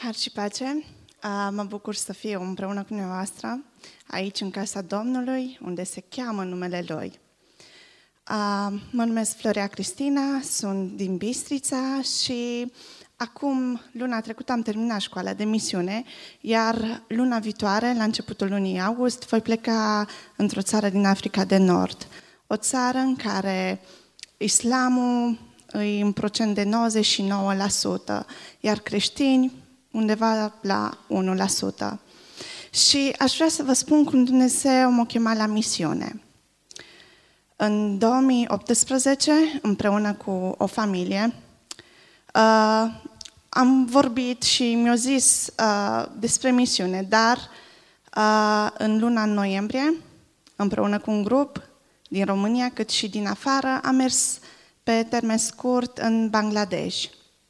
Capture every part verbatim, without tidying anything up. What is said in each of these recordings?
Har și pace! Mă bucur să fiu împreună cu dumneavoastră aici în casa Domnului, unde se cheamă numele Lui. Mă numesc Florea Cristina, sunt din Bistrița și acum, luna trecută, am terminat școala de misiune, iar luna viitoare, la începutul lunii august, voi pleca într-o țară din Africa de Nord. O țară în care islamul e în procent de nouăzeci și nouă la sută, iar creștini undeva la unu la sută. Și aș vrea să vă spun cum Dumnezeu m-a chemat la misiune. În două mii optsprezece, împreună cu o familie, uh, am vorbit și mi-a zis uh, despre misiune, dar uh, în luna noiembrie, împreună cu un grup din România, cât și din afară, am mers pe termen scurt în Bangladesh.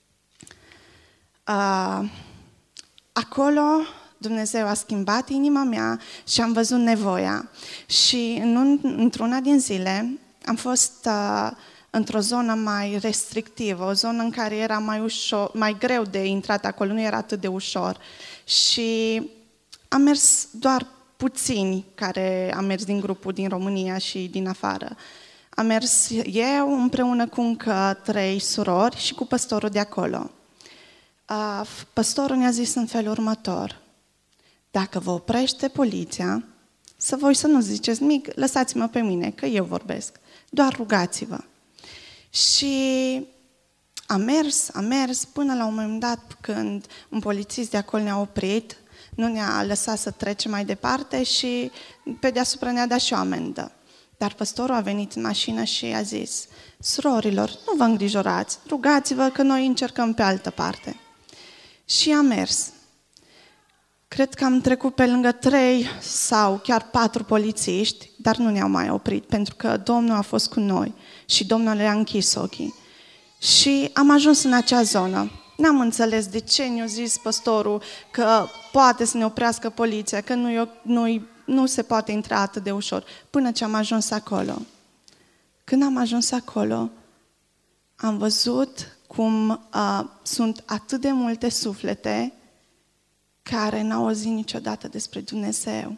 Uh, acolo Dumnezeu a schimbat inima mea și am văzut nevoia. Și în un, într-una din zile am fost uh, într-o zonă mai restrictivă, o zonă în care era mai, ușor, mai greu de intrat acolo, nu era atât de ușor. Și am mers doar puțini care am mers din grupul din România și din afară. Am mers eu împreună cu încă trei surori și cu păstorul de acolo. Uh, păstorul ne-a zis în felul următor: dacă vă oprește poliția, să voi să nu ziceți nimic, lăsați-mă pe mine, că eu vorbesc. Doar rugați-vă. Și am mers, am mers, până la un moment dat, când un polițist de acolo ne-a oprit, nu ne-a lăsat să trecem mai departe și pe deasupra ne-a dat și o amendă. Dar păstorul a venit în mașină și a zis: surorilor, nu vă îngrijorați, rugați-vă că noi încercăm pe altă parte. Și am mers. Cred că am trecut pe lângă trei sau chiar patru polițiști, dar nu ne-au mai oprit, pentru că Domnul a fost cu noi și Domnul le-a închis ochii. Și am ajuns în acea zonă. N-am înțeles de ce ne-a zis păstorul că poate să ne oprească poliția, că nu, nu, nu se poate intra atât de ușor, până ce am ajuns acolo. Când am ajuns acolo, am văzut cum uh, sunt atât de multe suflete care n-au auzit niciodată despre Dumnezeu.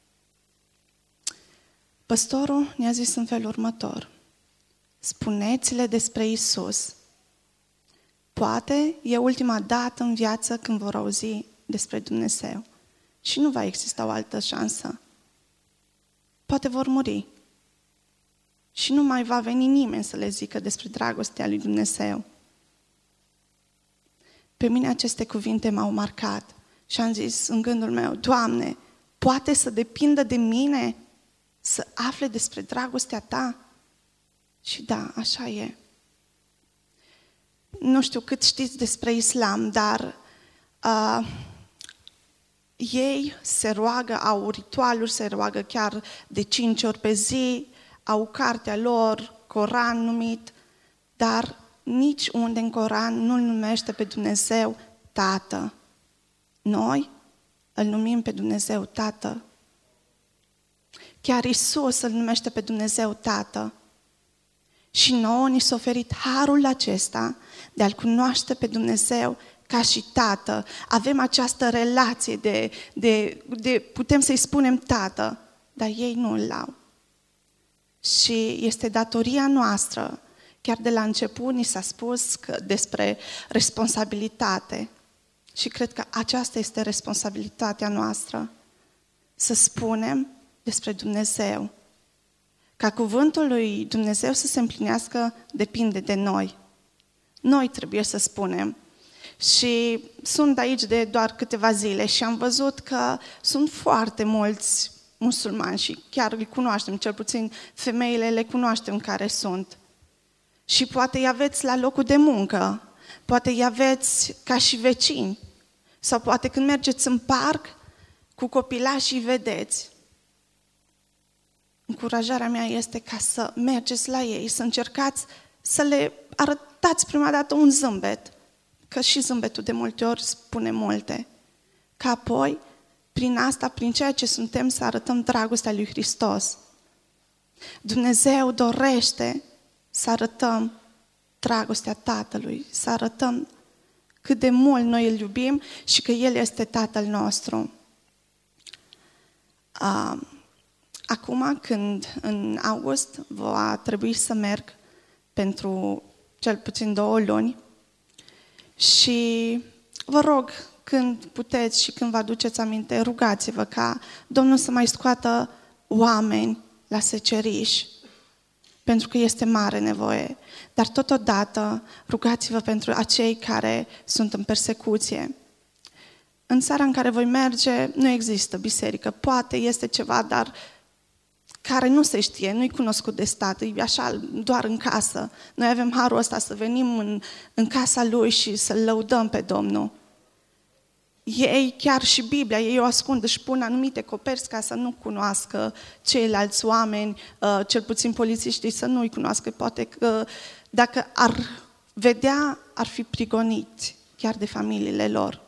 Păstorul ne-a zis în felul următor: spuneți-le despre Isus. Poate e ultima dată în viață când vor auzi despre Dumnezeu și nu va exista o altă șansă. Poate vor muri și nu mai va veni nimeni să le zică despre dragostea lui Dumnezeu. Pe mine aceste cuvinte m-au marcat și am zis în gândul meu: Doamne, poate să depindă de mine să afle despre dragostea Ta? Și da, așa e. Nu știu cât știți despre islam, dar uh, ei se roagă, au ritualuri, se roagă chiar de cinci ori pe zi, au cartea lor, Coran numit, dar nici unde în Coran nu-L numește pe Dumnezeu Tată. Noi îl numim pe Dumnezeu Tată. Chiar Isus îl numește pe Dumnezeu Tată. Și nouă ni s-a oferit harul acesta de a-L cunoaște pe Dumnezeu ca și Tată. Avem această relație de, de, de putem să-i spunem Tată, dar ei nu îl au. Și este datoria noastră, chiar de la început ni s-a spus că despre responsabilitate. Și cred că aceasta este responsabilitatea noastră, să spunem despre Dumnezeu. Ca cuvântul lui Dumnezeu să se împlinească depinde de noi. Noi trebuie să spunem. Și sunt aici de doar câteva zile și am văzut că sunt foarte mulți musulmani și chiar îi cunoaștem, cel puțin femeile le cunoaștem care sunt. Și poate îi aveți la locul de muncă, poate îi aveți ca și vecini, sau poate când mergeți în parc cu copilașii îi vedeți. Încurajarea mea este ca să mergeți la ei, să încercați să le arătați prima dată un zâmbet, că și zâmbetul de multe ori spune multe. Ca apoi, prin asta, prin ceea ce suntem, să arătăm dragostea lui Hristos. Dumnezeu dorește să arătăm dragostea Tatălui, să arătăm cât de mult noi îl iubim și că El este Tatăl nostru. Uh, acum, când în august va trebui să merg pentru cel puțin două luni și vă rog, când puteți și când vă aduceți aminte, rugați-vă ca Domnul să mai scoată oameni la seceriș, pentru că este mare nevoie. Dar totodată rugați-vă pentru acei care sunt în persecuție. În țara în care voi merge nu există biserică. Poate este ceva, dar care nu se știe, nu-i cunoscut de stat, e așa doar în casă. Noi avem harul ăsta să venim în, în casa Lui și să-L lăudăm pe Domnul. Ei, chiar și Biblia, ei o ascund, își pun anumite coperți ca să nu cunoască ceilalți oameni, uh, cel puțin polițiștii să nu-i cunoască. Poate că dacă ar vedea, ar fi prigoniți chiar de familiile lor.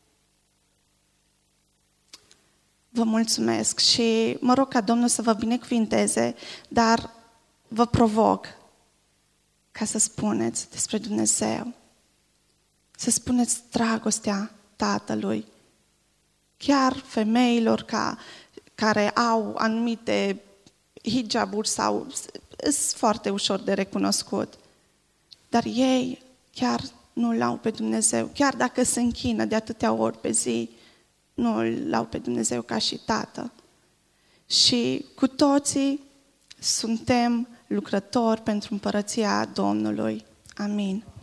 Vă mulțumesc și mă rog ca Domnul să vă binecuvinteze, dar vă provoc ca să spuneți despre Dumnezeu, să spuneți dragostea Tatălui, chiar femeilor ca, care au anumite hijaburi sau sunt foarte ușor de recunoscut, dar ei chiar nu-L au pe Dumnezeu, chiar dacă se închină de atâtea ori pe zi, nu îl au pe Dumnezeu ca și Tată. Și cu toții suntem lucrători pentru împărăția Domnului. Amin.